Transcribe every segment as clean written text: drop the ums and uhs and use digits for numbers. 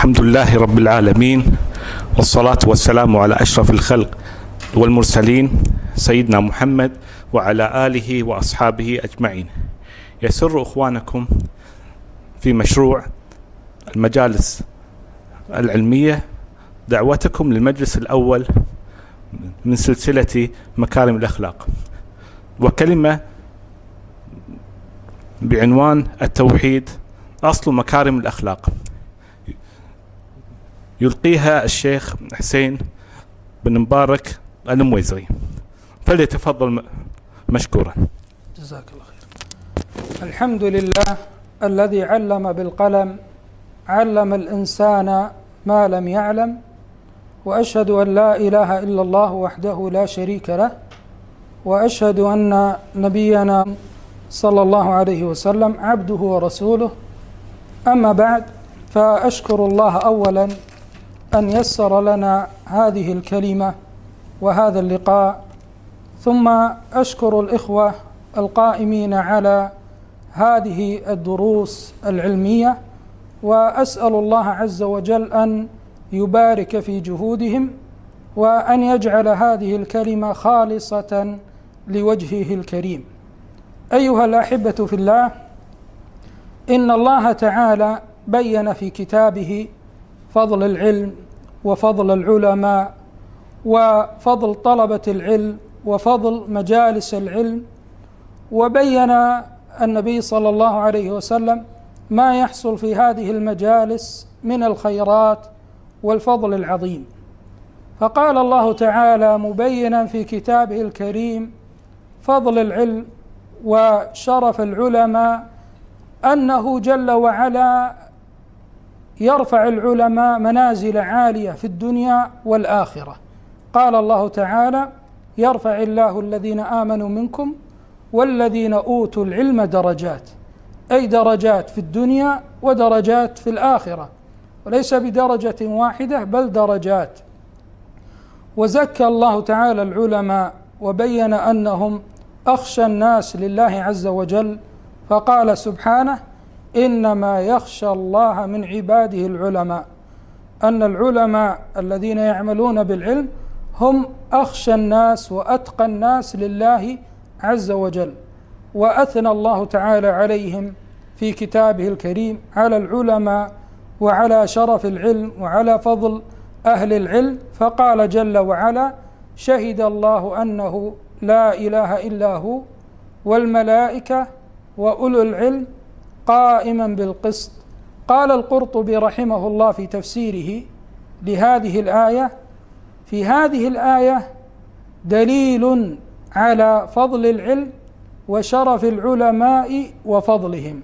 الحمد لله رب العالمين، والصلاة والسلام على أشرف الخلق والمرسلين سيدنا محمد وعلى آله وأصحابه أجمعين. يسر إخوانكم في مشروع المجالس العلمية دعوتكم للمجلس الأول من سلسلة مكارم الأخلاق، وكلمة بعنوان التوحيد أصل مكارم الأخلاق يلقيها الشيخ حسين بن مبارك المويزري، فليتفضل مشكورا. جزاك الله خير. الحمد لله الذي علم بالقلم، علم الإنسان ما لم يعلم، وأشهد أن لا إله إلا الله وحده لا شريك له، وأشهد أن نبينا صلى الله عليه وسلم عبده ورسوله. أما بعد، فأشكر الله أولا أن يسر لنا هذه الكلمة وهذا اللقاء، ثم أشكر الإخوة القائمين على هذه الدروس العلمية، وأسأل الله عز وجل أن يبارك في جهودهم، وأن يجعل هذه الكلمة خالصة لوجهه الكريم. أيها الأحبة في الله، إن الله تعالى بين في كتابه فضل العلم وفضل العلماء وفضل طلبة العلم وفضل مجالس العلم، وبين النبي صلى الله عليه وسلم ما يحصل في هذه المجالس من الخيرات والفضل العظيم. فقال الله تعالى مبينا في كتابه الكريم فضل العلم وشرف العلماء، أنه جل وعلا يرفع العلماء منازل عالية في الدنيا والآخرة. قال الله تعالى: يرفع الله الذين آمنوا منكم والذين أوتوا العلم درجات، أي درجات في الدنيا ودرجات في الآخرة، وليس بدرجة واحدة بل درجات. وزكى الله تعالى العلماء وبين أنهم أخشى الناس لله عز وجل، فقال سبحانه: إنما يخشى الله من عباده العلماء، أن العلماء الذين يعملون بالعلم هم أخشى الناس وأتقى الناس لله عز وجل. وأثنى الله تعالى عليهم في كتابه الكريم على العلماء وعلى شرف العلم وعلى فضل أهل العلم، فقال جل وعلا: شهد الله أنه لا إله إلا هو والملائكة وأولو العلم قائما بالقسط. قال القرطبي رحمه الله في تفسيره لهذه الآية: في هذه الآية دليل على فضل العلم وشرف العلماء وفضلهم.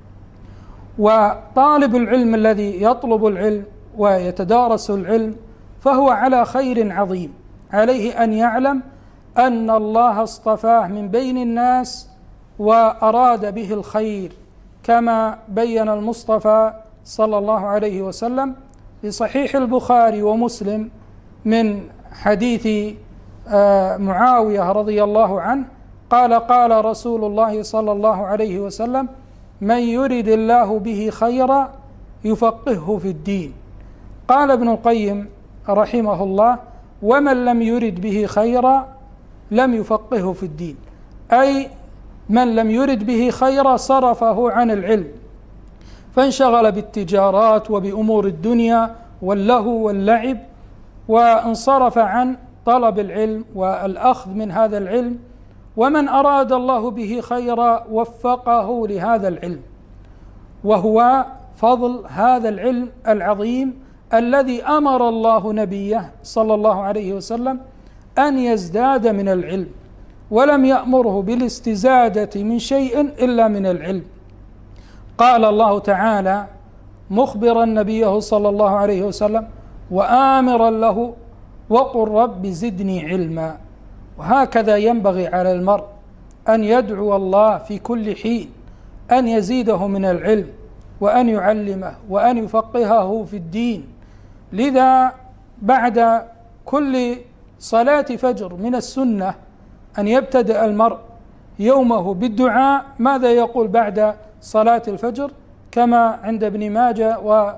وطالب العلم الذي يطلب العلم ويتدارس العلم فهو على خير عظيم، عليه أن يعلم أن الله اصطفاه من بين الناس وأراد به الخير، كما بين المصطفى صلى الله عليه وسلم في صحيح البخاري ومسلم من حديث معاوية رضي الله عنه قال: قال رسول الله صلى الله عليه وسلم: من يرد الله به خيرا يفقهه في الدين. قال ابن القيم رحمه الله: ومن لم يرد به خيرا لم يفقهه في الدين، أي من لم يرد به خيرا صرفه عن العلم، فانشغل بالتجارات وبأمور الدنيا واللهو واللعب، وانصرف عن طلب العلم والأخذ من هذا العلم. ومن أراد الله به خيرا وفقه لهذا العلم، وهو فضل هذا العلم العظيم الذي أمر الله نبيه صلى الله عليه وسلم أن يزداد من العلم، ولم يأمره بالاستزادة من شيء إلا من العلم. قال الله تعالى مخبرا نبيه صلى الله عليه وسلم وآمرا له: وقل رب زدني علما. وهكذا ينبغي على المرء أن يدعو الله في كل حين أن يزيده من العلم وأن يعلمه وأن يفقهه في الدين. لذا بعد كل صلاة فجر من السنة أن يبتدأ المرء يومه بالدعاء. ماذا يقول بعد صلاة الفجر؟ كما عند ابن ماجه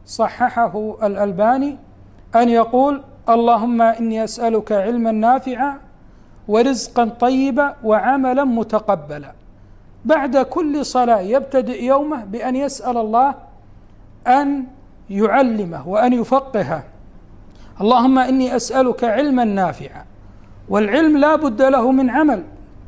صححه الألباني أن يقول: اللهم إني أسألك علما نافعا ورزقا طيبا وعملا متقبلا. بعد كل صلاة يبتدئ يومه بأن يسأل الله أن يعلمه وأن يفقهه. اللهم إني أسألك علما نافعا، والعلم لا بد له من عمل،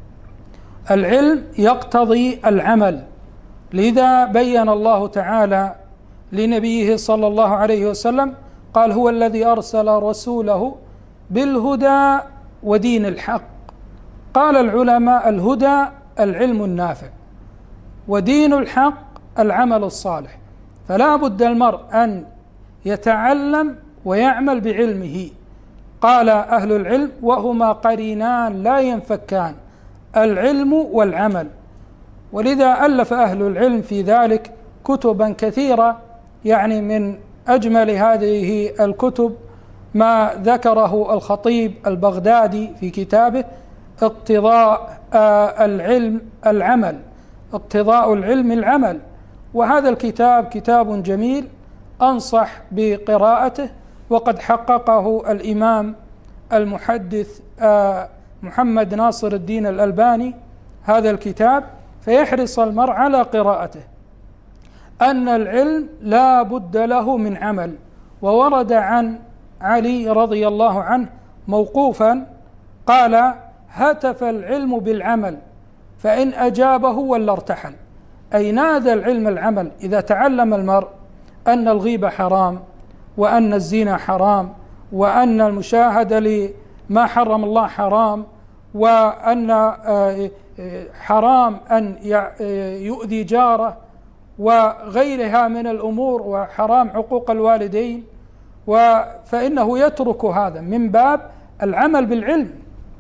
العلم يقتضي العمل. لذا بين الله تعالى لنبيه صلى الله عليه وسلم قال: هو الذي أرسل رسوله بالهدى ودين الحق. قال العلماء: الهدى العلم النافع، ودين الحق العمل الصالح. فلا بد المرء أن يتعلم ويعمل بعلمه. قال أهل العلم: وهما قرينان لا ينفكان، العلم والعمل. ولذا ألف أهل العلم في ذلك كتبا كثيرة، يعني من أجمل هذه الكتب ما ذكره الخطيب البغدادي في كتابه اقتضاء العلم العمل، اقتضاء العلم العمل. وهذا الكتاب كتاب جميل أنصح بقراءته، وقد حققه الإمام المحدث محمد ناصر الدين الألباني هذا الكتاب، فيحرص المرء على قراءته. أن العلم لا بد له من عمل. وورد عن علي رضي الله عنه موقوفا قال: هتف العلم بالعمل فإن أجابه ولا ارتحل. أي نادى العلم العمل. إذا تعلم المرء أن الغيبة حرام، وأن الزنا حرام، وأن المشاهدة لما حرم الله حرام، وأن حرام أن يؤذي جاره وغيرها من الأمور، وحرام عقوق الوالدين، فإنه يترك هذا من باب العمل بالعلم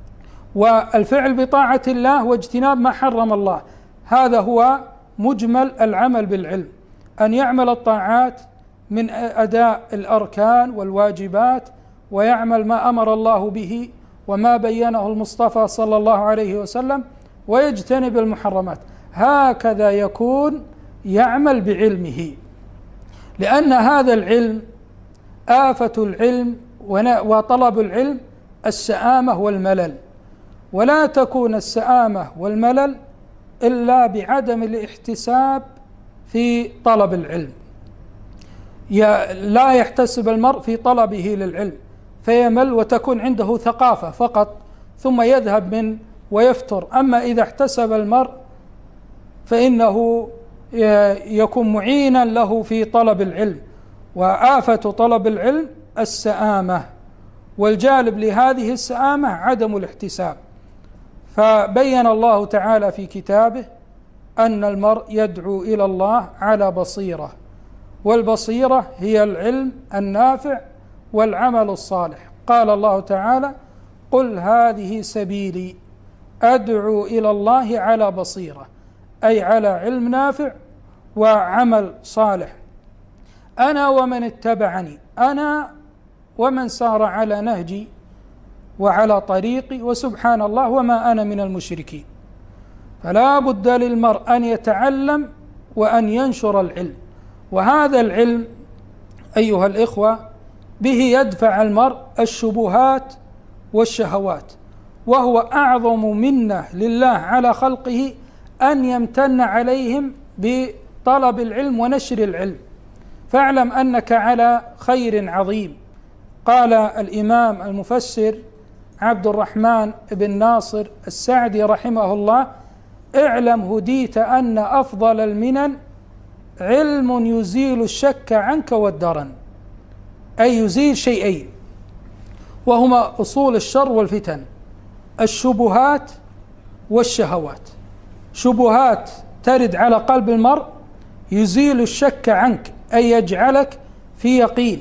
والفعل بطاعة الله واجتناب ما حرم الله. هذا هو مجمل العمل بالعلم، أن يعمل الطاعات من أداء الأركان والواجبات، ويعمل ما أمر الله به وما بينه المصطفى صلى الله عليه وسلم، ويجتنب المحرمات. هكذا يكون يعمل بعلمه. لأن هذا العلم آفة العلم وطلب العلم السآمة والملل، ولا تكون السآمة والملل إلا بعدم الاحتساب في طلب العلم. لا يحتسب المرء في طلبه للعلم فيمل، وتكون عنده ثقافة فقط ثم يذهب من ويفتر. أما إذا احتسب المرء فإنه يكون معينا له في طلب العلم. وآفة طلب العلم السآمة، والجالب لهذه السآمة عدم الاحتساب. فبين الله تعالى في كتابه أن المرء يدعو إلى الله على بصيرة، والبصيرة هي العلم النافع والعمل الصالح. قال الله تعالى: قل هذه سبيلي أدعو إلى الله على بصيرة، أي على علم نافع وعمل صالح. أنا ومن اتبعني، أنا ومن سار على نهجي وعلى طريقي، وسبحان الله وما أنا من المشركين. فلا بد للمرء أن يتعلم وأن ينشر العلم. وهذا العلم أيها الإخوة به يدفع المرء الشبهات والشهوات، وهو أعظم منة لله على خلقه أن يمتن عليهم بطلب العلم ونشر العلم. فاعلم أنك على خير عظيم. قال الإمام المفسر عبد الرحمن بن ناصر السعدي رحمه الله: اعلم هديت أن أفضل المنن علم يزيل الشك عنك والدرن. أي يزيل شيئين وهما أصول الشر والفتن: الشبهات والشهوات. شبهات ترد على قلب المرء يزيل الشك عنك، أي يجعلك في يقين.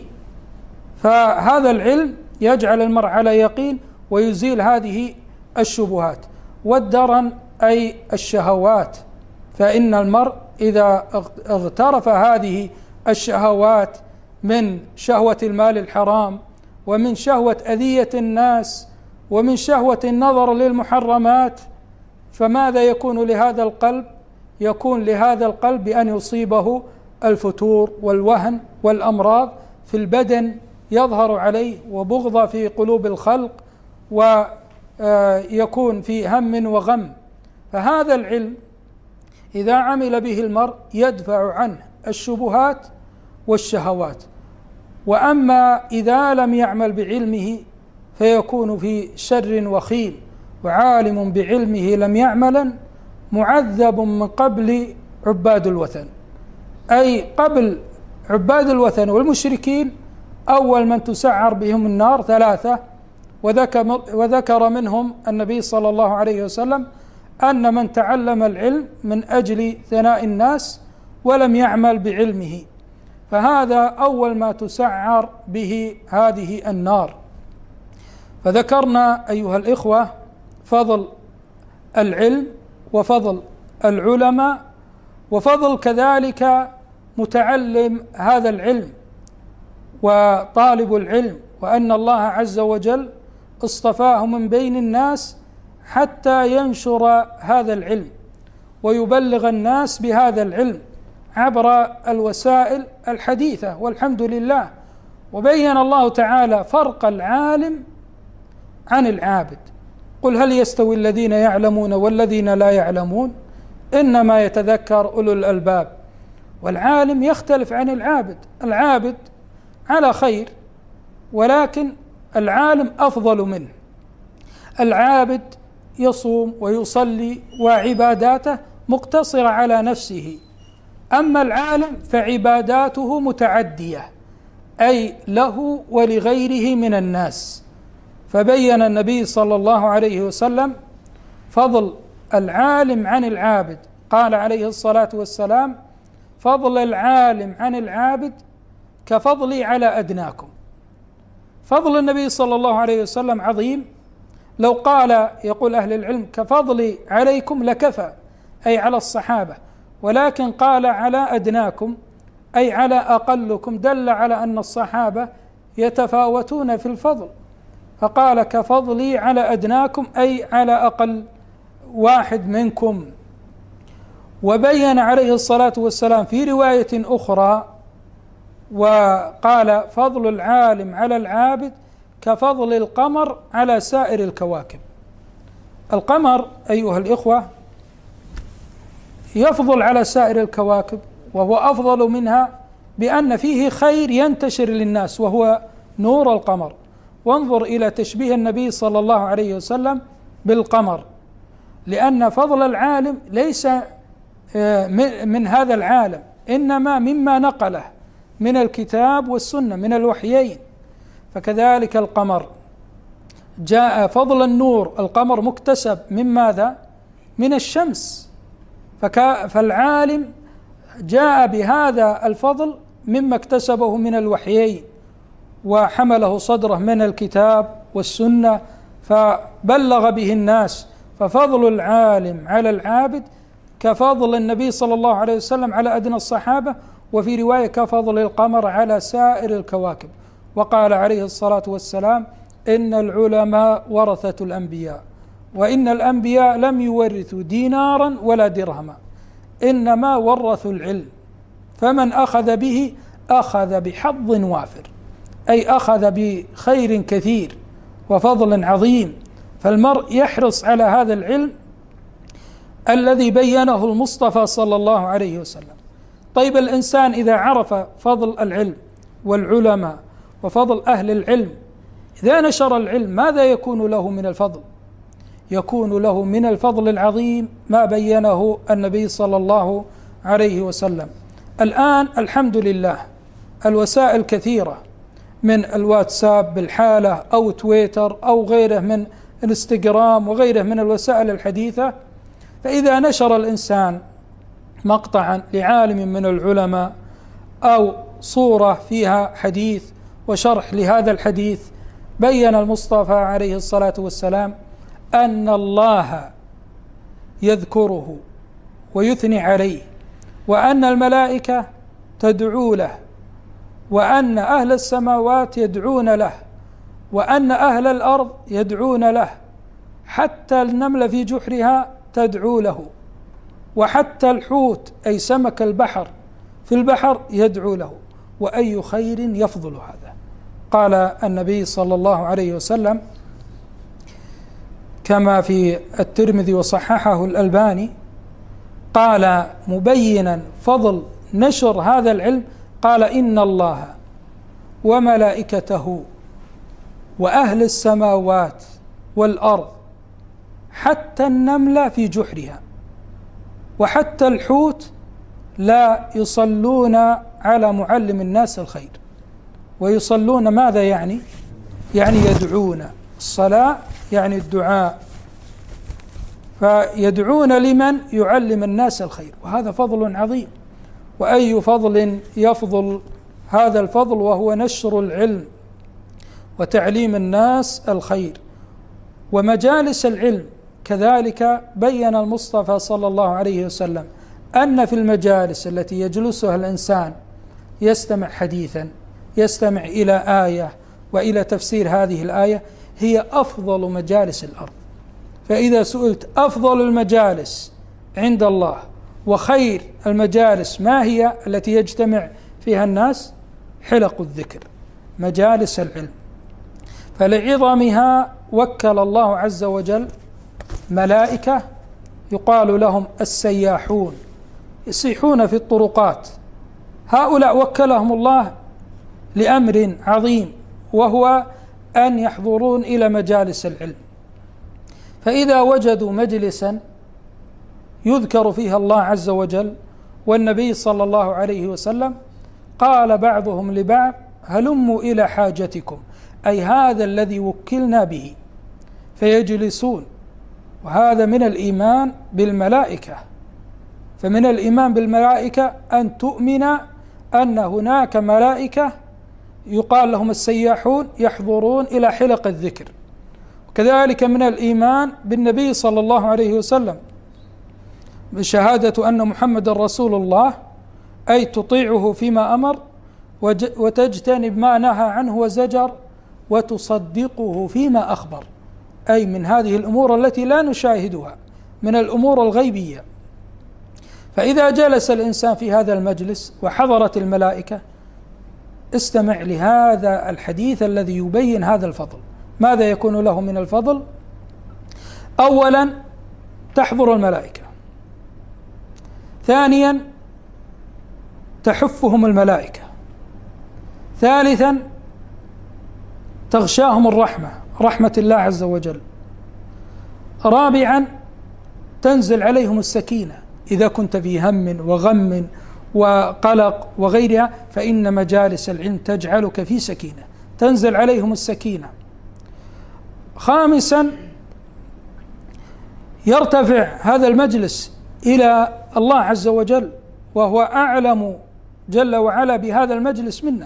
فهذا العلم يجعل المرء على يقين ويزيل هذه الشبهات. والدرن أي الشهوات، فإن المرء إذا اغترف هذه الشهوات من شهوة المال الحرام، ومن شهوة أذية الناس، ومن شهوة النظر للمحرمات، فماذا يكون لهذا القلب؟ يكون لهذا القلب بأن يصيبه الفتور والوهن والأمراض في البدن يظهر عليه، وبغضة في قلوب الخلق، ويكون في هم وغم. فهذا العلم إذا عمل به المرء يدفع عنه الشبهات والشهوات. وأما إذا لم يعمل بعلمه فيكون في شر وخيم، وعالم بعلمه لم يعمل معذب من قبل عباد الوثن، أي قبل عباد الوثن والمشركين أول من تسعر بهم النار ثلاثة، وذكر منهم النبي صلى الله عليه وسلم أن من تعلم العلم من أجل ثناء الناس ولم يعمل بعلمه، فهذا أول ما تسعر به هذه النار. فذكرنا أيها الإخوة فضل العلم وفضل العلماء وفضل كذلك متعلم هذا العلم وطالب العلم، وأن الله عز وجل اصطفاه من بين الناس حتى ينشر هذا العلم ويبلغ الناس بهذا العلم عبر الوسائل الحديثة، والحمد لله. وبين الله تعالى فرق العالم عن العابد. قل هل يستوي الذين يعلمون والذين لا يعلمون، إنما يتذكر أولو الألباب. والعالم يختلف عن العابد، العابد على خير ولكن العالم أفضل منه. العابد يصوم ويصلي وعباداته مقتصرة على نفسه، أما العالم فعباداته متعدية، أي له ولغيره من الناس. فبين النبي صلى الله عليه وسلم فضل العالم عن العابد، قال عليه الصلاة والسلام: فضل العالم عن العابد كفضلي على أدناكم. فضل النبي صلى الله عليه وسلم عظيم، لو قال يقول أهل العلم كفضلي عليكم لكفى، أي على الصحابة، ولكن قال على أدناكم أي على أقلكم، دل على أن الصحابة يتفاوتون في الفضل، فقال كفضلي على أدناكم أي على أقل واحد منكم. وبين عليه الصلاة والسلام في رواية أخرى وقال: فضل العالم على العابد كفضل القمر على سائر الكواكب. القمر أيها الإخوة يفضل على سائر الكواكب، وهو أفضل منها بأن فيه خير ينتشر للناس وهو نور القمر. وانظر إلى تشبيه النبي صلى الله عليه وسلم بالقمر، لأن فضل العالم ليس من هذا العالم، إنما مما نقله من الكتاب والسنة من الوحيين. فكذلك القمر جاء فضل النور، القمر مكتسب من ماذا؟ من الشمس. فالعالم جاء بهذا الفضل مما اكتسبه من الوحيين وحمله صدره من الكتاب والسنة فبلغ به الناس. ففضل العالم على العابد كفضل النبي صلى الله عليه وسلم على أدنى الصحابة، وفي رواية كفضل القمر على سائر الكواكب. وقال عليه الصلاة والسلام: إن العلماء ورثة الأنبياء، وإن الأنبياء لم يورثوا دينارا ولا درهما، إنما ورثوا العلم، فمن أخذ به أخذ بحظ وافر، أي أخذ بخير كثير وفضل عظيم. فالمرء يحرص على هذا العلم الذي بينه المصطفى صلى الله عليه وسلم. طيب، الإنسان إذا عرف فضل العلم والعلماء وفضل أهل العلم، إذا نشر العلم ماذا يكون له من الفضل؟ يكون له من الفضل العظيم ما بينه النبي صلى الله عليه وسلم. الآن الحمد لله الوسائل كثيرة، من الواتساب بالحالة أو تويتر أو غيره من الانستغرام وغيره من الوسائل الحديثة. فإذا نشر الإنسان مقطعا لعالم من العلماء أو صورة فيها حديث وشرح لهذا الحديث، بين المصطفى عليه الصلاة والسلام أن الله يذكره ويثني عليه، وأن الملائكة تدعو له، وأن أهل السماوات يدعون له، وأن أهل الأرض يدعون له، حتى النملة في جحرها تدعو له، وحتى الحوت أي سمك البحر في البحر يدعو له، وأي خير يفضل هذا. قال النبي صلى الله عليه وسلم كما في الترمذي وصححه الألباني، قال مبينا فضل نشر هذا العلم، قال إن الله وملائكته وأهل السماوات والأرض حتى النملة في جحرها وحتى الحوت لا يصلون على معلم الناس الخير. ويصلون ماذا يعني؟ يعني يدعون. الصلاة يعني الدعاء، فيدعون لمن يعلم الناس الخير، وهذا فضل عظيم. وأي فضل يفضل هذا الفضل وهو نشر العلم وتعليم الناس الخير. ومجالس العلم كذلك بين المصطفى صلى الله عليه وسلم أن في المجالس التي يجلسها الإنسان يستمع حديثا، يستمع إلى آية وإلى تفسير هذه الآية، هي أفضل مجالس الأرض. فإذا سئلت أفضل المجالس عند الله وخير المجالس ما هي التي يجتمع فيها الناس؟ حلق الذكر، مجالس العلم. فلعظمها وكل الله عز وجل ملائكة يقال لهم السياحون، يسيحون في الطرقات. هؤلاء وكلهم الله لأمر عظيم، وهو أن يحضرون إلى مجالس العلم. فإذا وجدوا مجلسا يذكر فيها الله عز وجل والنبي صلى الله عليه وسلم، قال بعضهم لبعض هلموا إلى حاجتكم، أي هذا الذي وكلنا به، فيجلسون. وهذا من الإيمان بالملائكة. فمن الإيمان بالملائكة أن تؤمن أن هناك ملائكة يقال لهم السياحون يحضرون إلى حلق الذكر. وكذلك من الإيمان بالنبي صلى الله عليه وسلم بشهادة أن محمد رسول الله، أي تطيعه فيما أمر وتجتنب ما نهى عنه وزجر، وتصدقه فيما أخبر، أي من هذه الأمور التي لا نشاهدها من الأمور الغيبية. فإذا جلس الإنسان في هذا المجلس وحضرت الملائكة، استمع لهذا الحديث الذي يبين هذا الفضل. ماذا يكون له من الفضل؟ أولا تحضر الملائكة، ثانيا تحفهم الملائكة، ثالثا تغشاهم الرحمة، رحمة الله عز وجل، رابعا تنزل عليهم السكينة إذا كنت في هم وغم وقلق وغيرها، فإن مجالس العلم تجعلك في سكينة، تنزل عليهم السكينة. خامسا يرتفع هذا المجلس إلى الله عز وجل، وهو أعلم جل وعلا بهذا المجلس منا.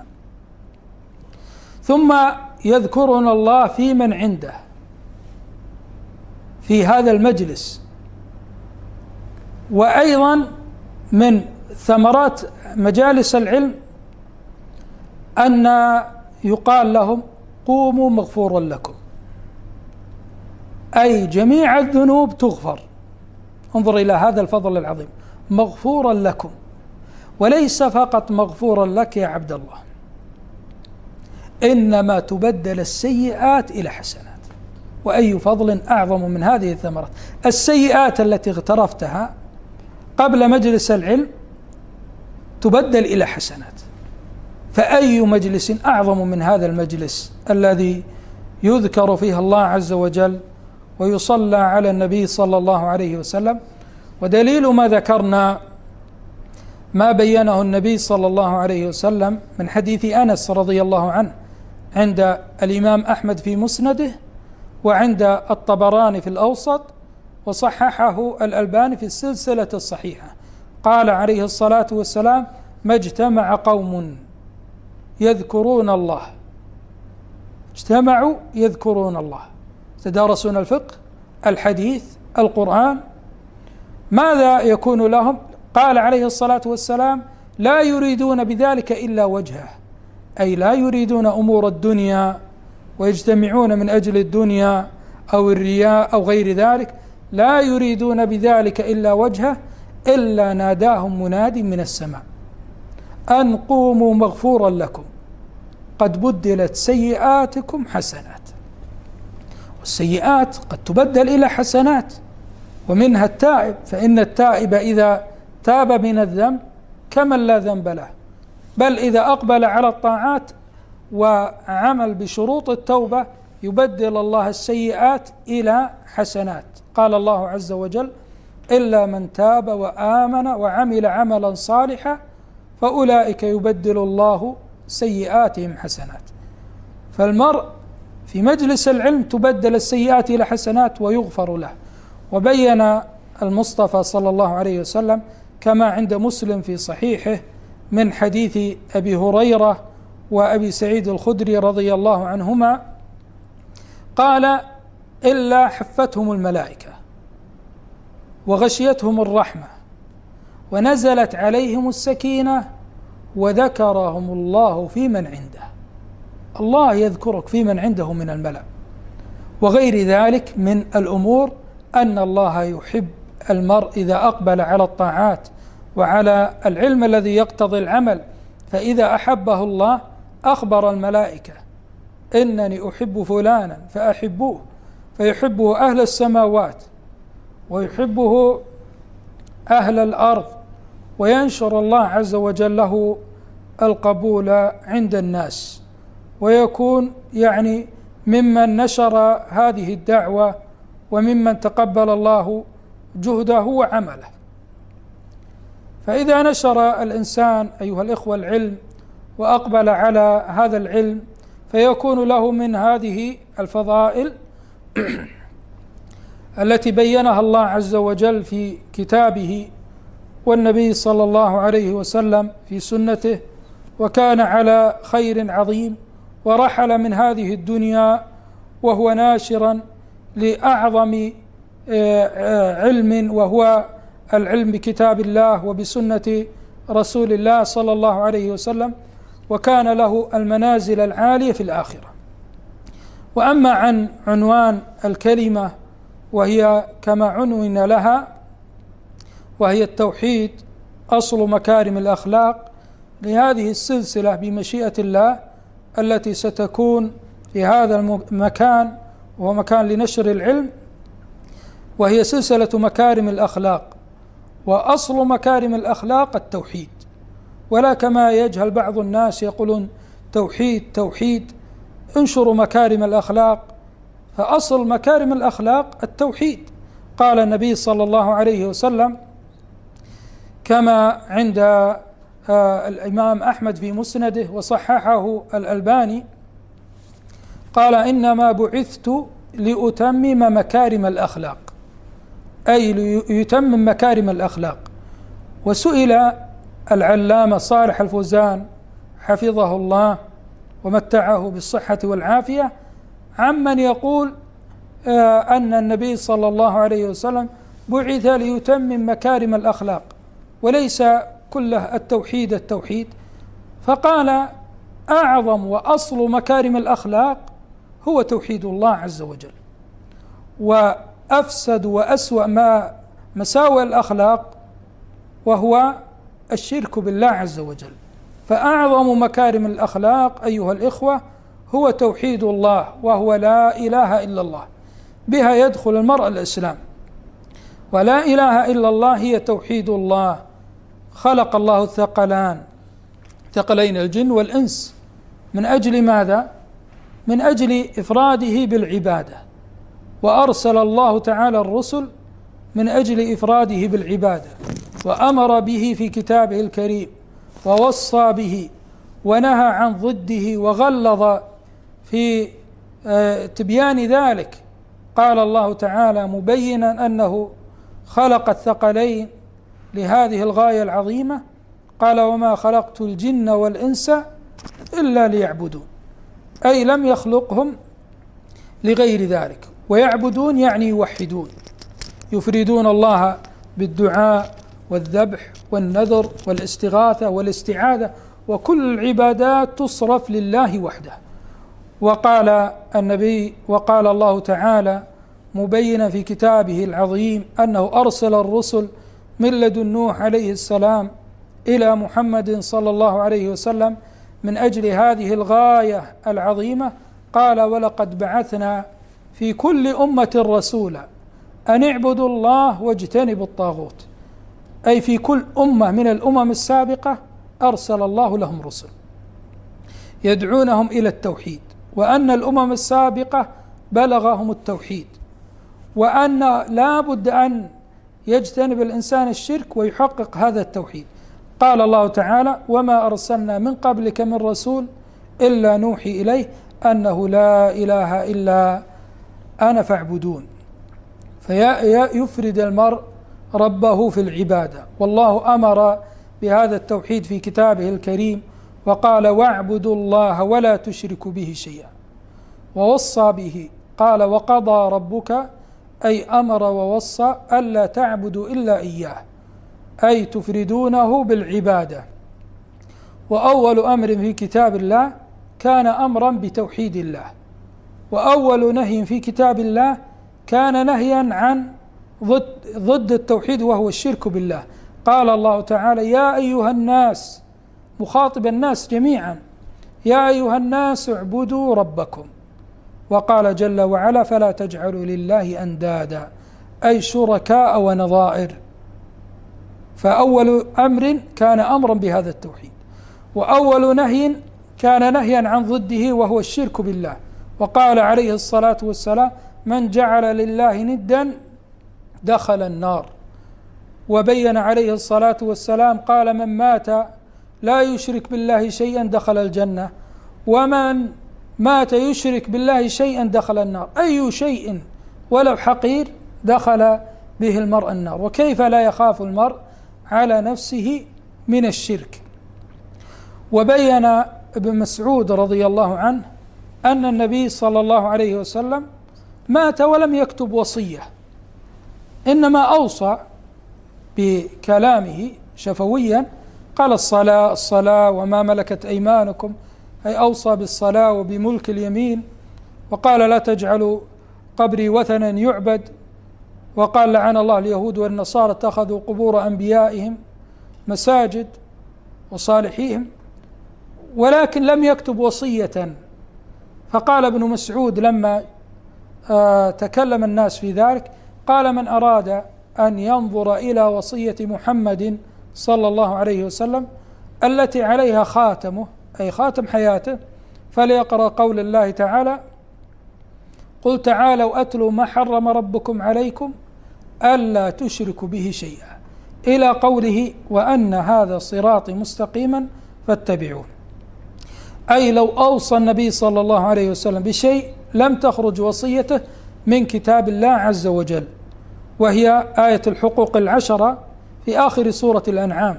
ثم يذكرنا الله في من عنده في هذا المجلس. وأيضا من ثمرات مجالس العلم أن يقال لهم قوموا مغفورا لكم، أي جميع الذنوب تغفر. انظر إلى هذا الفضل العظيم، مغفورا لكم، وليس فقط مغفورا لك يا عبد الله، إنما تبدل السيئات إلى حسنات. وأي فضل أعظم من هذه الثمرات؟ السيئات التي اغترفتها قبل مجلس العلم تبدل إلى حسنات. فأي مجلس أعظم من هذا المجلس الذي يذكر فيه الله عز وجل ويصلى على النبي صلى الله عليه وسلم؟ ودليل ما ذكرنا ما بينه النبي صلى الله عليه وسلم من حديث أنس رضي الله عنه عند الإمام أحمد في مسنده، وعند الطبراني في الأوسط، وصححه الألباني في السلسلة الصحيحة. قال عليه الصلاة والسلام: ما اجتمع قوم يذكرون الله، اجتمعوا يذكرون الله، يتدارسون الفقه، الحديث، القرآن، ماذا يكون لهم؟ قال عليه الصلاة والسلام: لا يريدون بذلك إلا وجهه، أي لا يريدون أمور الدنيا ويجتمعون من أجل الدنيا أو الرياء أو غير ذلك، لا يريدون بذلك إلا وجهه، إلا ناداهم مناد من السماء أن قوموا مغفورا لكم قد بدلت سيئاتكم حسنات. والسيئات قد تبدل إلى حسنات، ومنها التائب، فإن التائب إذا تاب من الذنب كمن لا ذنب له، بل إذا أقبل على الطاعات وعمل بشروط التوبة يبدل الله السيئات إلى حسنات. قال الله عز وجل: إلا من تاب وآمن وعمل عملا صالحا فأولئك يبدل الله سيئاتهم حسنات. فالمرء في مجلس العلم تبدل السيئات إلى حسنات ويغفر له. وبين المصطفى صلى الله عليه وسلم كما عند مسلم في صحيحه من حديث أبي هريرة وأبي سعيد الخدري رضي الله عنهما قال: إلا حفتهم الملائكة وغشيتهم الرحمة ونزلت عليهم السكينة وذكرهم الله في من عنده. الله يذكرك في من عنده من الملأ وغير ذلك من الأمور، أن الله يحب المرء إذا أقبل على الطاعات وعلى العلم الذي يقتضي العمل، فإذا أحبه الله أخبر الملائكة: إنني أحب فلانا فأحبوه، فيحبه أهل السماوات ويحبه أهل الأرض، وينشر الله عز وجل له القبول عند الناس، ويكون يعني ممن نشر هذه الدعوة وممن تقبل الله جهده وعمله. فإذا نشر الإنسان أيها الإخوة العلم وأقبل على هذا العلم فيكون له من هذه الفضائل التي بينها الله عز وجل في كتابه والنبي صلى الله عليه وسلم في سنته، وكان على خير عظيم ورحل من هذه الدنيا وهو ناشرا لأعظم علم، وهو العلم بكتاب الله وبسنة رسول الله صلى الله عليه وسلم، وكان له المنازل العالية في الآخرة. وأما عن عنوان الكلمة وهي كما عنون لها، وهي التوحيد أصل مكارم الأخلاق، لهذه السلسلة بمشيئة الله التي ستكون في هذا المكان، وهو مكان لنشر العلم، وهي سلسلة مكارم الأخلاق. وأصل مكارم الأخلاق التوحيد، ولا كما يجهل بعض الناس يقولون توحيد توحيد، انشروا مكارم الأخلاق. فأصل مكارم الأخلاق التوحيد. قال النبي صلى الله عليه وسلم كما عند الإمام أحمد في مسنده وصححه الألباني، قال: إنما بعثت لأتمم مكارم الأخلاق، أي ليتمم مكارم الأخلاق. وسئل العلامة صالح الفوزان حفظه الله ومتعه بالصحة والعافية عمن يقول أن النبي صلى الله عليه وسلم بعث ليتمم مكارم الأخلاق وليس كله التوحيد. فقال: أعظم وأصل مكارم الأخلاق هو توحيد الله عز وجل، وأفسد وأسوأ ما مساوئ الأخلاق وهو الشرك بالله عز وجل. فأعظم مكارم الأخلاق أيها الإخوة هو توحيد الله، وهو لا إله إلا الله، بها يدخل المرء الإسلام. ولا إله إلا الله هي توحيد الله. خلق الله الثقلين الجن والإنس من أجل ماذا؟ من أجل إفراده بالعبادة، وأرسل الله تعالى الرسل من أجل إفراده بالعبادة، وأمر به في كتابه الكريم، ووصى به ونهى عن ضده وغلظ في تبيان ذلك. قال الله تعالى مبينا أنه خلق الثقلين لهذه الغاية العظيمة، قال: وما خلقت الجن والإنس إلا ليعبدون، أي لم يخلقهم لغير ذلك. ويعبدون يعني يوحدون، يفردون الله بالدعاء والذبح والنذر والاستغاثة والاستعاذة، وكل العبادات تصرف لله وحده. وقال النبي وقال الله تعالى مبينا في كتابه العظيم أنه أرسل الرسل من لدن نوح عليه السلام إلى محمد صلى الله عليه وسلم من أجل هذه الغاية العظيمة قال: ولقد بعثنا في كل أمة رسولا أن اعبدوا الله واجتنبوا الطاغوت، أي في كل أمة من الأمم السابقة أرسل الله لهم رسل يدعونهم إلى التوحيد، وأن الأمم السابقة بلغهم التوحيد، وأن لا بد أن يجتنب الإنسان الشرك ويحقق هذا التوحيد. قال الله تعالى: وما أرسلنا من قبلك من رسول إلا نوحي إليه أنه لا إله إلا أنا فاعبدون. فيفرد المرء ربه في العبادة، والله أمر بهذا التوحيد في كتابه الكريم وقال: واعبدوا الله ولا تشركوا به شيئا، ووصى به قال: وقضى ربك، أي أمر ووصى ألا تعبدوا إلا إياه، أي تفردونه بالعبادة. وأول أمر في كتاب الله كان أمرا بتوحيد الله، وأول نهي في كتاب الله كان نهيا عن ضد التوحيد وهو الشرك بالله. قال الله تعالى: يا أيها الناس، مخاطب الناس جميعا: يا أيها الناس اعبدوا ربكم. وقال جل وعلا: فلا تجعلوا لله أندادا، أي شركاء ونظائر. فأول أمر كان أمرا بهذا التوحيد، وأول نهي كان نهيا عن ضده وهو الشرك بالله. وقال عليه الصلاة والسلام: من جعل لله ندا دخل النار. وبين عليه الصلاة والسلام قال: من مات لا يشرك بالله شيئا دخل الجنة، ومن مات يشرك بالله شيئا دخل النار. أي شيء ولو حقير دخل به المرء النار، وكيف لا يخاف المرء على نفسه من الشرك. وبين ابن مسعود رضي الله عنه أن النبي صلى الله عليه وسلم مات ولم يكتب وصية، إنما أوصى بكلامه شفويا، قال: الصلاة الصلاة وما ملكت أيمانكم، أي أوصى بالصلاة وبملك اليمين. وقال: لا تجعلوا قبري وثنا يعبد. وقال: لعن الله اليهود والنصارى اتخذوا قبور أنبيائهم مساجد وصالحيهم. ولكن لم يكتب وصية. فقال ابن مسعود لما تكلم الناس في ذلك، قال: من أراد أن ينظر إلى وصية محمد صلى الله عليه وسلم التي عليها خاتمه، أي خاتم حياته، فليقرأ قول الله تعالى: قل تعالوا أتلوا ما حرم ربكم عليكم ألا تشركوا به شيئا، إلى قوله: وأن هذا صراطي مستقيما فاتبعوه. أي لو أوصى النبي صلى الله عليه وسلم بشيء لم تخرج وصيته من كتاب الله عز وجل، وهي آية الحقوق العشرة في آخر سورة الأنعام،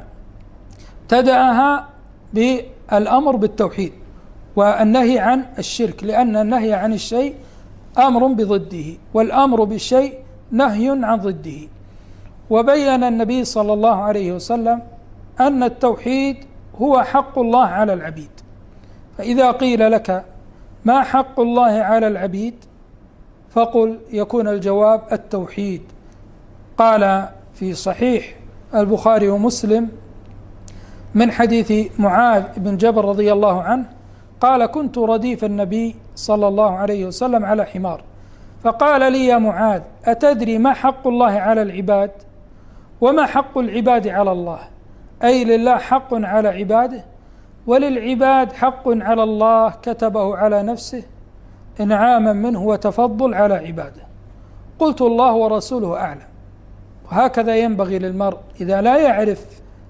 تدعها بالأمر بالتوحيد والنهي عن الشرك، لأن النهي عن الشيء أمر بضده، والأمر بالشيء نهي عن ضده. وبين النبي صلى الله عليه وسلم أن التوحيد هو حق الله على العبيد. فإذا قيل لك: ما حق الله على العبيد؟ فقل يكون الجواب: التوحيد. قال في صحيح البخاري ومسلم من حديث معاذ بن جبل رضي الله عنه قال: كنت رديف النبي صلى الله عليه وسلم على حمار، فقال لي: يا معاذ، أتدري ما حق الله على العباد وما حق العباد على الله؟ أي لله حق على عباده، وللعباد حق على الله كتبه على نفسه إنعاما منه وتفضل على عباده. قلت: الله ورسوله أعلم. وهكذا ينبغي للمرء إذا لا يعرف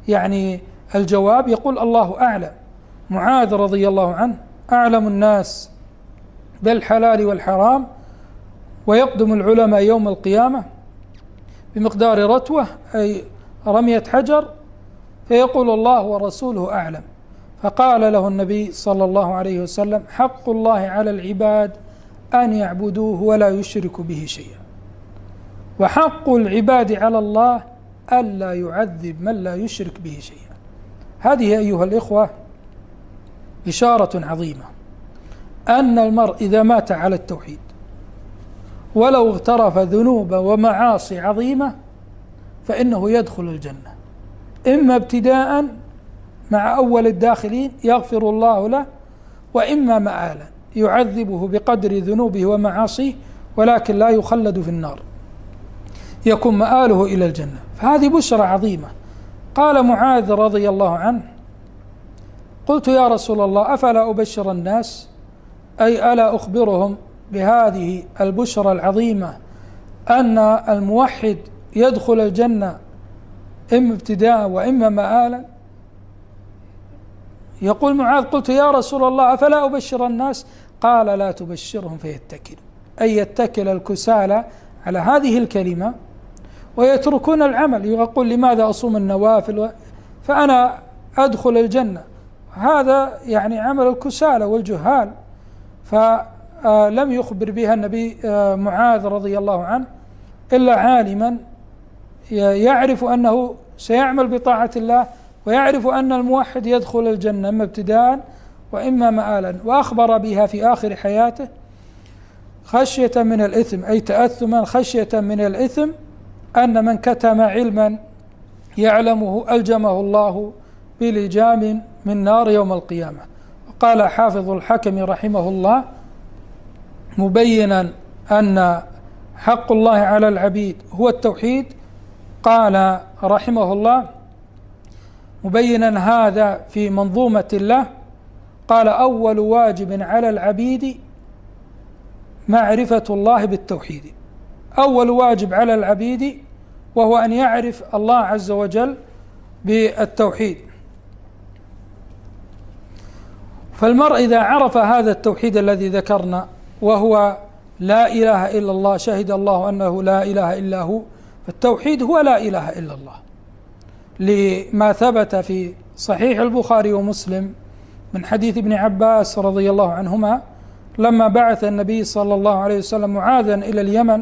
الجواب يقول: الله أعلم. معاذ رضي الله عنه أعلم الناس بالحلال والحرام، ويقدم العلماء يوم القيامة بمقدار رتوة، أي رمية حجر، فيقول: الله ورسوله أعلم. فقال له النبي صلى الله عليه وسلم: حق الله على العباد أن يعبدوه ولا يشركوا به شيئا، وحق العباد على الله ألا يعذب من لا يشرك به شيئا. هذه أيها الإخوة إشارة عظيمة أن المرء إذا مات على التوحيد ولو اغترف ذنوبا ومعاصي عظيمة فإنه يدخل الجنة، إما ابتداء مع أول الداخلين يغفر الله له، وإما مآلا يعذبه بقدر ذنوبه ومعاصيه ولكن لا يخلد في النار، يكون مآله إلى الجنة. فهذه بشرى عظيمة. قال معاذ رضي الله عنه: قلت يا رسول الله أفلا أبشر الناس، أي ألا أخبرهم بهذه البشرى العظيمة أن الموحد يدخل الجنة إما ابتداء وإما مآلا؟ يقول معاذ: قلت يا رسول الله أفلا أبشر الناس؟ قال: لا تبشرهم فيتكلوا، أي يتكل الكسالى على هذه الكلمة ويتركون العمل، يقول لماذا أصوم النوافل فأنا أدخل الجنة. هذا يعني عمل الكسالى والجهال، فلم يخبر بها النبي معاذ رضي الله عنه إلا عالما يعرف أنه سيعمل بطاعة الله، ويعرف أن الموحد يدخل الجنة إما ابتداء وإما مآلا، وأخبر بها في آخر حياته خشية من الإثم، أي تأثما خشية من الإثم، أن من كتم علما يعلمه ألجمه الله بلجام من نار يوم القيامة. وقال حافظ الحكم رحمه الله مبينا أن حق الله على العبيد هو التوحيد، قال رحمه الله مبينا هذا في منظومة له، قال: أول واجب على العبيد معرفة الله بالتوحيد. أول واجب على العبيد وهو أن يعرف الله عز وجل بالتوحيد. فالمرء إذا عرف هذا التوحيد الذي ذكرنا وهو لا إله إلا الله، شهد الله أنه لا إله إلا هو، فالتوحيد هو لا إله إلا الله، لما ثبت في صحيح البخاري ومسلم من حديث ابن عباس رضي الله عنهما لما بعث النبي صلى الله عليه وسلم معاذا إلى اليمن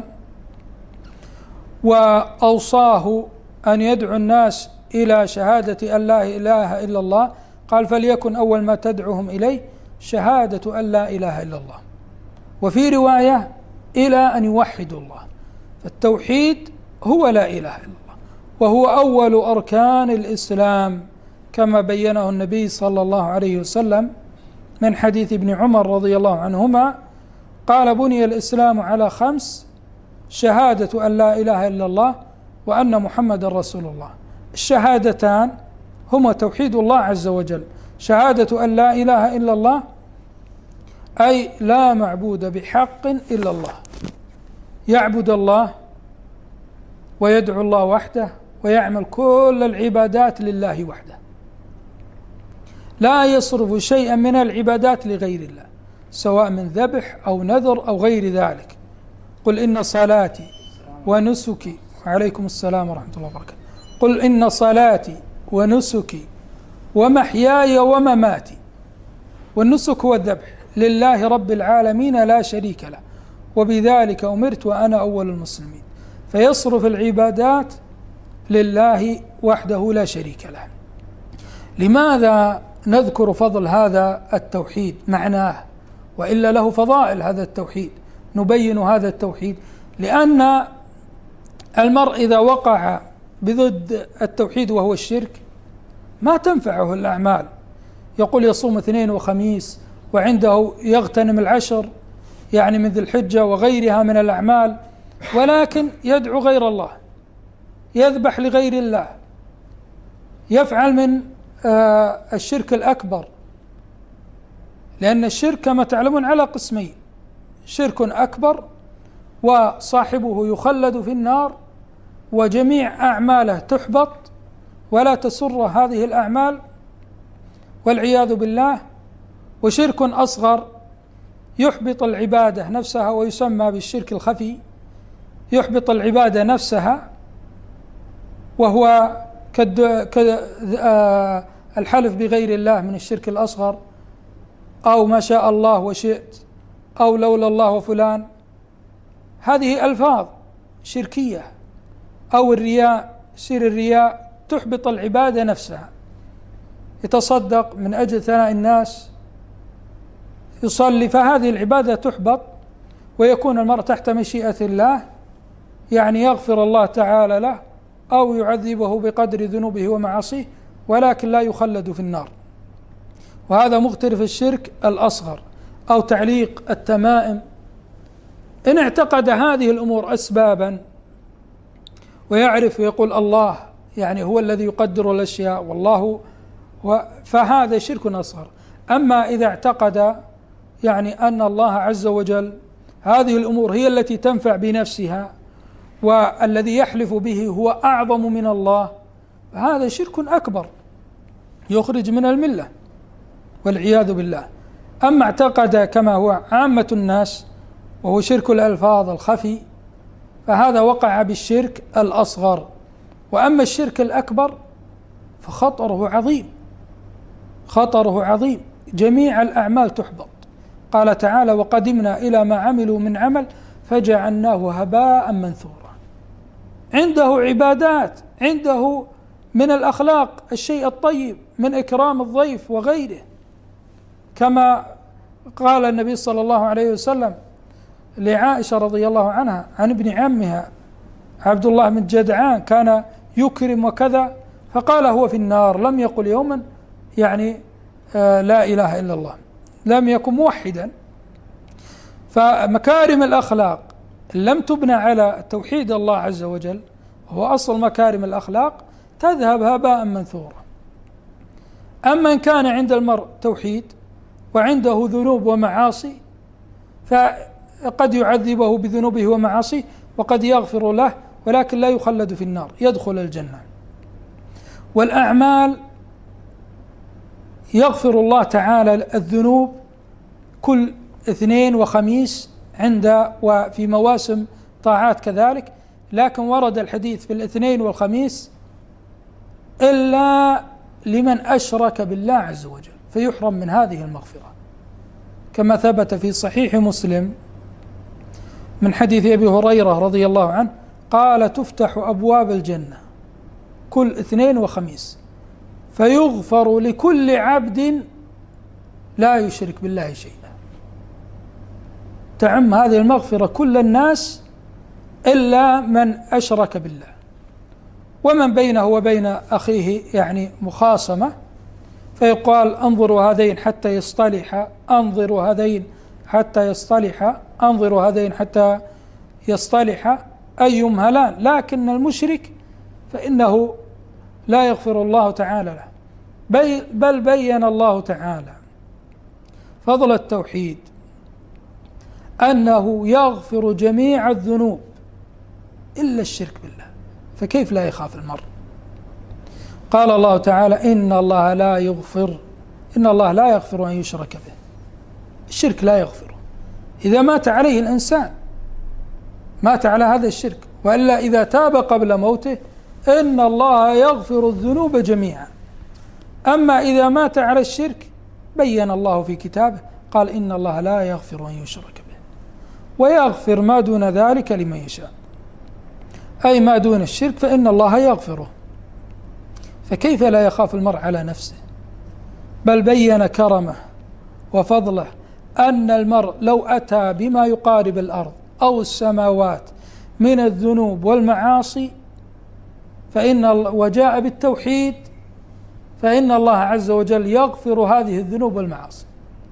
وأوصاه أن يدعو الناس إلى شهادة أن لا إله إلا الله، قال: فليكن أول ما تدعوهم إليه شهادة أن لا إله إلا الله، وفي رواية إلى أن يوحدوا الله. فالتوحيد هو لا إله إلا الله، وهو أول أركان الإسلام كما بينه النبي صلى الله عليه وسلم من حديث ابن عمر رضي الله عنهما قال: بني الإسلام على 5: شهادة أن لا إله إلا الله وأن محمد رسول الله. الشهادتان هما توحيد الله عز وجل، شهادة أن لا إله إلا الله أي لا معبود بحق إلا الله، يعبد الله ويدعو الله وحده ويعمل كل العبادات لله وحده، لا يصرف شيئا من العبادات لغير الله، سواء من ذبح أو نذر أو غير ذلك. قل إن صلاتي ونسكي، وعليكم السلام ورحمة الله وبركاته، قل إن صلاتي ونسكي ومحياي ومماتي، والنسك هو الذبح، لله رب العالمين لا شريك له، وبذلك أمرت وأنا أول المسلمين. فيصرف العبادات لله وحده لا شريك له. لماذا نذكر فضل هذا التوحيد معناه، وإلا له فضائل هذا التوحيد؟ نبين هذا التوحيد لأن المرء إذا وقع بضد التوحيد وهو الشرك ما تنفعه الأعمال، يقول يصوم 2 وخميس وعنده يغتنم 10 يعني من ذي الحجة وغيرها من الأعمال، ولكن يدعو غير الله، يذبح لغير الله، يفعل من الشرك الأكبر، لأن الشرك كما تعلمون على قسمين: شرك أكبر وصاحبه يخلد في النار وجميع أعماله تحبط ولا تسر هذه الأعمال والعياذ بالله، وشرك أصغر يحبط العبادة نفسها ويسمى بالشرك الخفي، يحبط العبادة نفسها، وهو الحلف بغير الله من الشرك الأصغر، أو ما شاء الله وشئت، أو لولا الله وفلان، هذه ألفاظ شركية، أو الرياء، سر الرياء تحبط العبادة نفسها، يتصدق من أجل ثناء الناس، يصلي، فهذه العبادة تحبط ويكون المرء تحت مشيئة الله، يعني يغفر الله تعالى له أو يعذبه بقدر ذنوبه ومعاصيه، ولكن لا يخلد في النار. وهذا مغترف الشرك الأصغر. أو تعليق التمائم، إن اعتقد هذه الأمور أسبابا ويعرف ويقول الله يعني هو الذي يقدر الأشياء والله فهذا شرك أصغر. أما إذا اعتقد يعني أن الله عز وجل هذه الأمور هي التي تنفع بنفسها والذي يحلف به هو أعظم من الله، فهذا شرك أكبر يخرج من الملة والعياذ بالله. أما اعتقد كما هو عامة الناس وهو شرك الألفاظ الخفي، فهذا وقع بالشرك الأصغر. وأما الشرك الأكبر فخطره عظيم، خطره عظيم، جميع الأعمال تحبط. قال تعالى: وقدمنا إلى ما عملوا من عمل فجعلناه هباء منثورا. عنده عبادات، عنده من الأخلاق الشيء الطيب من إكرام الضيف وغيره، كما قال النبي صلى الله عليه وسلم لعائشة رضي الله عنها عن ابن عمها عبد الله بن جدعان كان يكرم وكذا، فقال هو في النار، لم يقل يوما يعني لا إله إلا الله، لم يكن موحدا. فمكارم الأخلاق لم تبنى على توحيد الله عز وجل وهو أصل مكارم الأخلاق تذهب هباء منثورا. أما إن كان عند المرء توحيد وعنده ذنوب ومعاصي فقد يعذبه بذنوبه ومعاصيه وقد يغفر له، ولكن لا يخلد في النار، يدخل الجنة. والأعمال يغفر الله تعالى الذنوب كل اثنين وخميس وفي مواسم طاعات كذلك، لكن ورد الحديث في الاثنين والخميس إلا لمن أشرك بالله عز وجل فيحرم من هذه المغفرة، كما ثبت في صحيح مسلم من حديث أبي هريرة رضي الله عنه قال: تفتح أبواب الجنة كل اثنين وخميس فيغفر لكل عبد لا يشرك بالله شيئا. تعم هذه المغفرة كل الناس إلا من أشرك بالله، ومن بينه وبين أخيه يعني مخاصمة، فيقال: انظروا هذين حتى يصطلحا، انظروا هذين حتى يصطلحا، انظروا هذين حتى يصطلحا، أي يمهلان. لكن المشرك فإنه لا يغفر الله تعالى له، بل بين الله تعالى فضل التوحيد أنه يغفر جميع الذنوب إلا الشرك بالله، فكيف لا يخاف المرء؟ قال الله تعالى: إن الله لا يغفر أن يشرك به، الشرك لا يغفره إذا مات عليه الإنسان، مات على هذا الشرك، وإلا إذا تاب قبل موته إن الله يغفر الذنوب جميعا. أما إذا مات على الشرك بين الله في كتابه قال: إن الله لا يغفر أن يشرك به ويغفر ما دون ذلك لمن يشاء، أي ما دون الشرك فإن الله يغفره. فكيف لا يخاف المرء على نفسه؟ بل بين كرمه وفضله أن المرء لو أتى بما يقارب الأرض أو السماوات من الذنوب والمعاصي وجاء بالتوحيد فإن الله عز وجل يغفر هذه الذنوب والمعاصي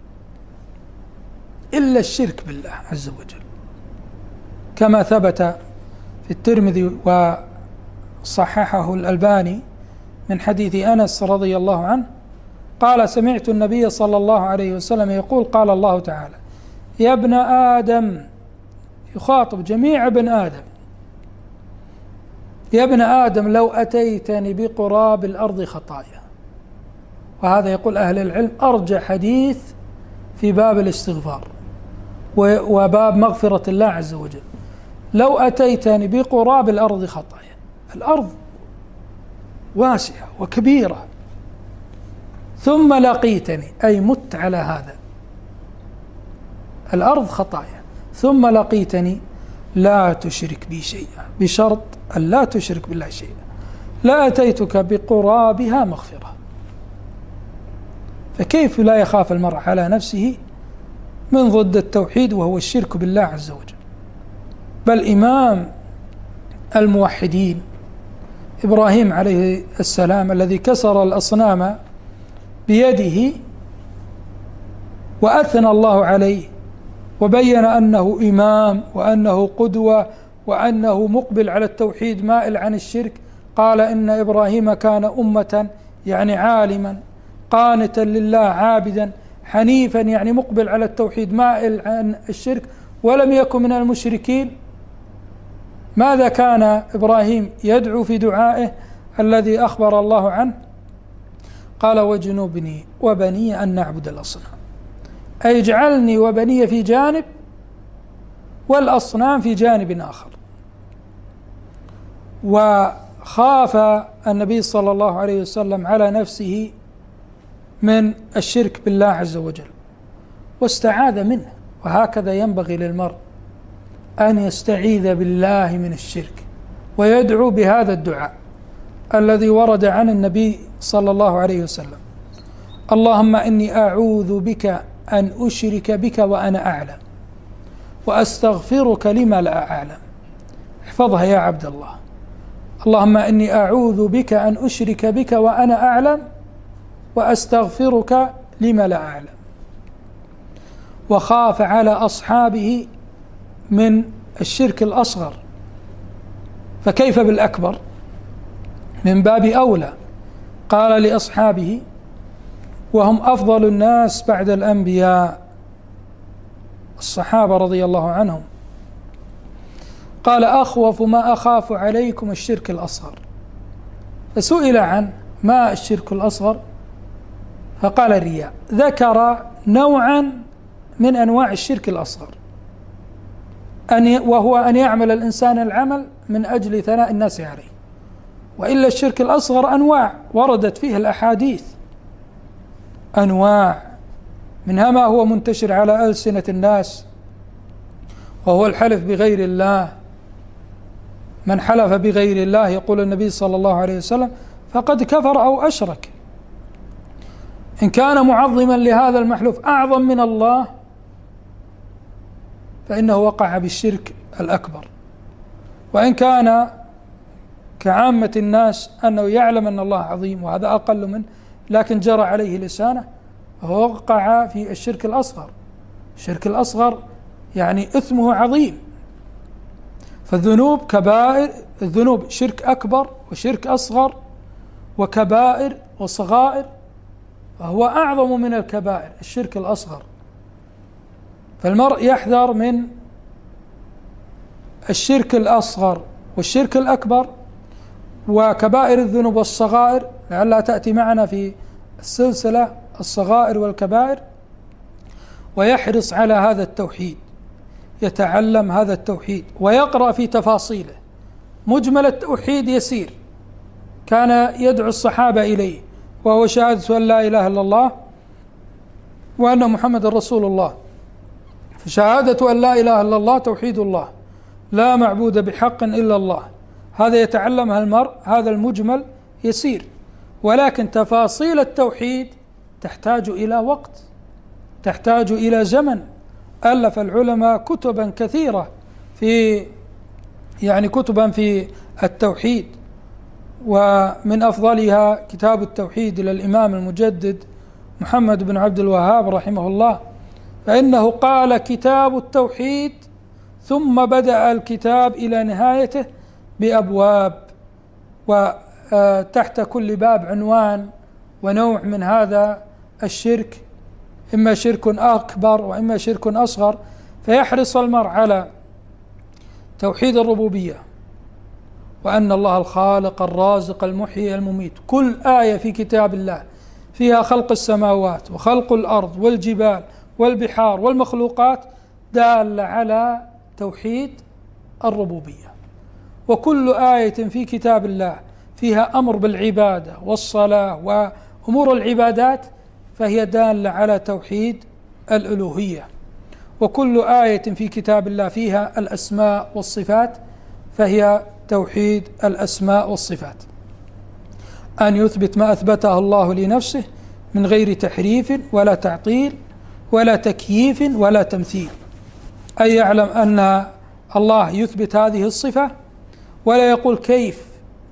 إلا الشرك بالله عز وجل، كما ثبت في الترمذي وصححه الألباني من حديث أنس رضي الله عنه قال: سمعت النبي صلى الله عليه وسلم يقول: قال الله تعالى: يا ابن آدم، يخاطب جميع ابن آدم، يا ابن آدم لو أتيتني بقراب الأرض خطايا. وهذا يقول أهل العلم أرجع حديث في باب الاستغفار وباب مغفرة الله عز وجل. لو أتيتني بقراب الأرض خطايا، الأرض واسعة وكبيرة، ثم لقيتني، أي مت على هذا، الأرض خطايا، ثم لقيتني لا تشرك بي شيئا، بشرط أن لا تشرك بالله شيئا، لا أتيتك بقرابها مغفرة. فكيف لا يخاف المرء على نفسه من ضد التوحيد وهو الشرك بالله عز وجل؟ بل إمام الموحدين إبراهيم عليه السلام الذي كسر الأصنام بيده وأثنى الله عليه وبين أنه إمام وأنه قدوة وأنه مقبل على التوحيد مائل عن الشرك، قال إن إبراهيم كان أمة يعني عالما قانتا لله عابدا حنيفا يعني مقبل على التوحيد مائل عن الشرك ولم يكن من المشركين. ماذا كان إبراهيم يدعو في دعائه الذي أخبر الله عنه؟ قال واجنبني وبني أن نعبد الأصنام، أي اجعلني وبني في جانب والأصنام في جانب آخر. وخاف النبي صلى الله عليه وسلم على نفسه من الشرك بالله عز وجل واستعاذ منه، وهكذا ينبغي للمرء أن يستعيذ بالله من الشرك ويدعو بهذا الدعاء الذي ورد عن النبي صلى الله عليه وسلم: اللهم إني أعوذ بك أن أشرك بك وأنا أعلم وأستغفرك لما لا أعلم. احفظها يا عبد الله: اللهم إني أعوذ بك أن أشرك بك وأنا أعلم وأستغفرك لما لا أعلم. وخاف على أصحابه من الشرك الأصغر، فكيف بالأكبر؟ من باب أولى. قال لأصحابه وهم أفضل الناس بعد الأنبياء الصحابة رضي الله عنهم، قال أخوف ما أخاف عليكم الشرك الأصغر. فسئل عن ما الشرك الأصغر فقال الرياء. ذكر نوعا من أنواع الشرك الأصغر وهو أن يعمل الإنسان العمل من أجل ثناء الناس عليه. وإلا الشرك الأصغر أنواع وردت فيه الأحاديث، أنواع منها ما هو منتشر على ألسنة الناس وهو الحلف بغير الله. من حلف بغير الله يقول النبي صلى الله عليه وسلم فقد كفر أو أشرك. إن كان معظما لهذا المحلوف أعظم من الله فإنه وقع بالشرك الأكبر. وإن كان كعامة الناس أنه يعلم أن الله عظيم وهذا أقل منه لكن جرى عليه لسانه فهو وقع في الشرك الأصغر. الشرك الأصغر يعني إثمه عظيم. فالذنوب كبائر، الذنوب شرك أكبر وشرك أصغر وكبائر وصغائر، فهو أعظم من الكبائر الشرك الأصغر. فالمرء يحذر من الشرك الأصغر والشرك الأكبر وكبائر الذنوب والصغائر، لعلها تأتي معنا في السلسلة الصغائر والكبائر، ويحرص على هذا التوحيد، يتعلم هذا التوحيد ويقرأ في تفاصيله. مجمل التوحيد يسير كان يدعو الصحابة إليه وهو شهادة أن لا إله إلا الله وأن محمد رسول الله. فشهادة أن لا إله إلا الله توحيد الله، لا معبود بحق إلا الله، هذا يتعلمها المرء، هذا المجمل يسير. ولكن تفاصيل التوحيد تحتاج إلى وقت، تحتاج إلى زمن. ألف العلماء كتبا كثيرة كتبا في التوحيد، ومن أفضلها كتاب التوحيد للإمام المجدد محمد بن عبد الوهاب رحمه الله، فإنه قال كتاب التوحيد ثم بدأ الكتاب إلى نهايته بأبواب، وتحت كل باب عنوان ونوع من هذا الشرك، إما شرك أكبر وإما شرك أصغر. فيحرص المرء على توحيد الربوبية وأن الله الخالق الرازق المحيي المميت. كل آية في كتاب الله فيها خلق السماوات وخلق الأرض والجبال والبحار والمخلوقات دالة على توحيد الربوبية. وكل آية في كتاب الله فيها أمر بالعبادة والصلاة وأمور العبادات فهي دالة على توحيد الألوهية. وكل آية في كتاب الله فيها الأسماء والصفات فهي توحيد الأسماء والصفات، أن يثبت ما أثبته الله لنفسه من غير تحريف ولا تعطيل ولا تكييف ولا تمثيل، أي يعلم أن الله يثبت هذه الصفة ولا يقول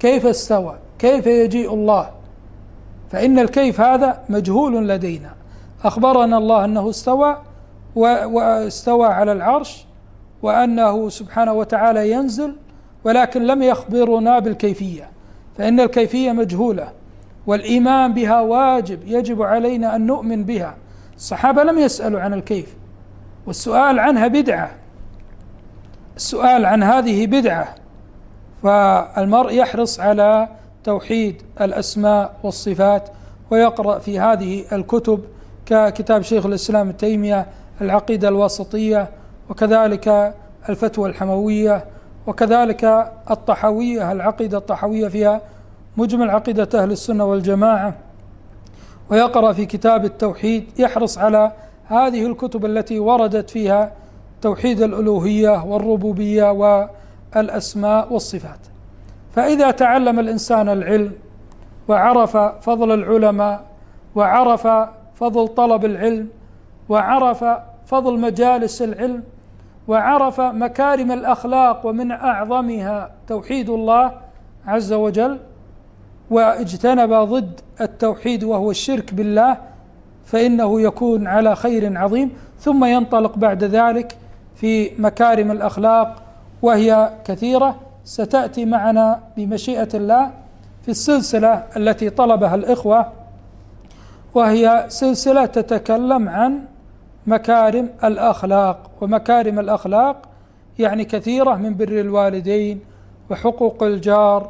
كيف استوى، كيف يجيء الله، فإن الكيف هذا مجهول لدينا. أخبرنا الله أنه استوى واستوى على العرش، وأنه سبحانه وتعالى ينزل، ولكن لم يخبرنا بالكيفية، فإن الكيفية مجهولة، والإيمان بها واجب، يجب علينا أن نؤمن بها. الصحابة لم يسألوا عن الكيف، والسؤال عنها بدعة، السؤال عن هذه بدعة. فالمرء يحرص على توحيد الأسماء والصفات، ويقرأ في هذه الكتب ككتاب شيخ الإسلام ابن تيمية العقيدة الواسطية، وكذلك الفتوى الحموية، وكذلك الطحاوية العقيدة الطحاوية فيها مجمل عقيدة أهل السنة والجماعة، ويقرأ في كتاب التوحيد، يحرص على هذه الكتب التي وردت فيها توحيد الألوهية والربوبية والأسماء والصفات. فإذا تعلم الإنسان العلم وعرف فضل العلماء، وعرف فضل طلب العلم، وعرف فضل مجالس العلم، وعرف مكارم الأخلاق ومن أعظمها توحيد الله عز وجل، واجتنب ضد التوحيد وهو الشرك بالله، فإنه يكون على خير عظيم. ثم ينطلق بعد ذلك في مكارم الأخلاق، وهي كثيرة ستأتي معنا بمشيئة الله في السلسلة التي طلبها الإخوة، وهي سلسلة تتكلم عن مكارم الأخلاق. ومكارم الأخلاق يعني كثيرة، من بر الوالدين وحقوق الجار،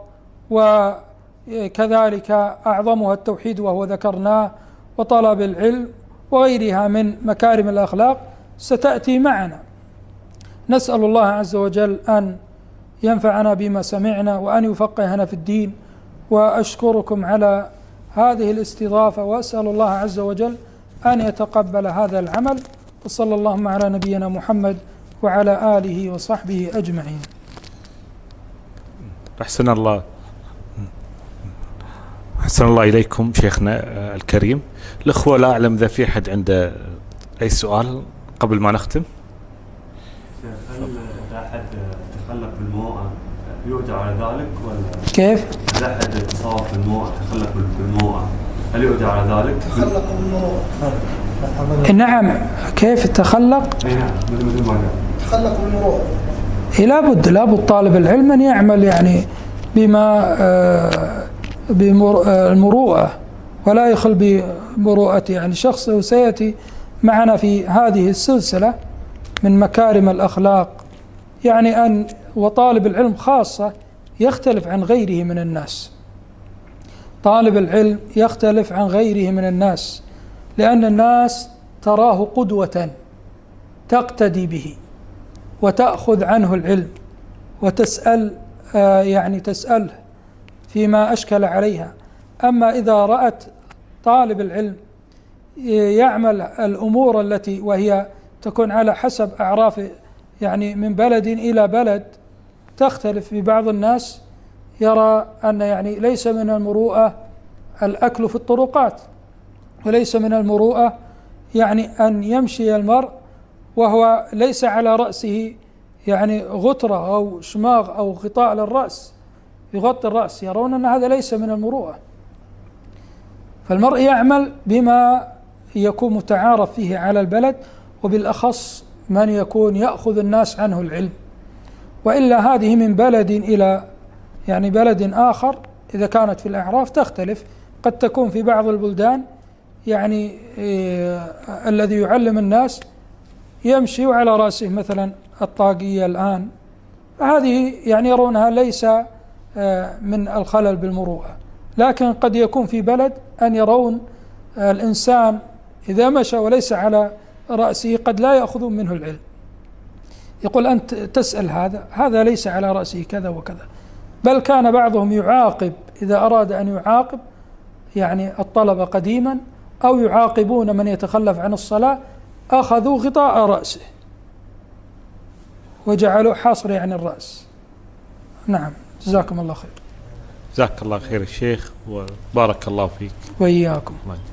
وكذلك أعظمها التوحيد وهو ذكرناه، وطلب العلم، وغيرها من مكارم الأخلاق ستأتي معنا. نسأل الله عز وجل أن ينفعنا بما سمعنا، وأن يفقهنا في الدين. وأشكركم على هذه الاستضافة، وأسأل الله عز وجل أن يتقبل هذا العمل. وصلى اللهم على نبينا محمد وعلى آله وصحبه أجمعين. أحسن الله إليكم شيخنا الكريم. الأخوة لا أعلم إذا في أحد عنده أي سؤال قبل ما نختم. هل إذا أحد تخلق بالموءة يؤجر على ذلك ولا كيف؟ إذا أحد تصرف بالموءة تخلق بالموءة هل يؤجر على ذلك؟ تخلق بالمروءة. نعم. كيف تخلق؟ نعم مثل ما قال تخلق بالمروءة. لابد طالب العلم أن يعمل يعني بما بالمروءة، ولا يخل بمروءة يعني شخصه. وسيأتي معنا في هذه السلسلة من مكارم الأخلاق، يعني أن وطالب العلم خاصة يختلف عن غيره من الناس. طالب العلم يختلف عن غيره من الناس، لأن الناس تراه قدوة تقتدي به، وتأخذ عنه العلم، وتسأل تسأله فيما أشكل عليها. أما إذا رأت طالب العلم يعمل الأمور التي وهي تكون على حسب أعراف، يعني من بلد إلى بلد تختلف. في بعض الناس يرى أن يعني ليس من المروءة الأكل في الطرقات، وليس من المروءة يعني أن يمشي المرء وهو ليس على رأسه يعني غترة أو شماغ أو غطاء للرأس يغطي الرأس، يرون أن هذا ليس من المروءة. فالمرء يعمل بما يكون متعارف فيه على البلد، وبالأخص من يكون يأخذ الناس عنه العلم. وإلا هذه من بلد إلى يعني بلد آخر، إذا كانت في الأعراف تختلف. قد تكون في بعض البلدان يعني الذي يعلم الناس يمشي وعلى رأسه مثلا الطاقية الآن، هذه يعني يرونها ليس من الخلل بالمروءة. لكن قد يكون في بلد أن يرون الإنسان إذا مشى وليس على رأسه قد لا يأخذون منه العلم، يقول أنت تسأل هذا ليس على رأسه كذا وكذا. بل كان بعضهم يعاقب إذا أراد أن يعاقب يعني الطلبة قديما، أو يعاقبون من يتخلف عن الصلاة، أخذوا غطاء رأسه وجعلوا حصر يعني الرأس. نعم، جزاكم الله خير. جزاك الله خير الشيخ، وبارك الله فيك. وإياكم. الله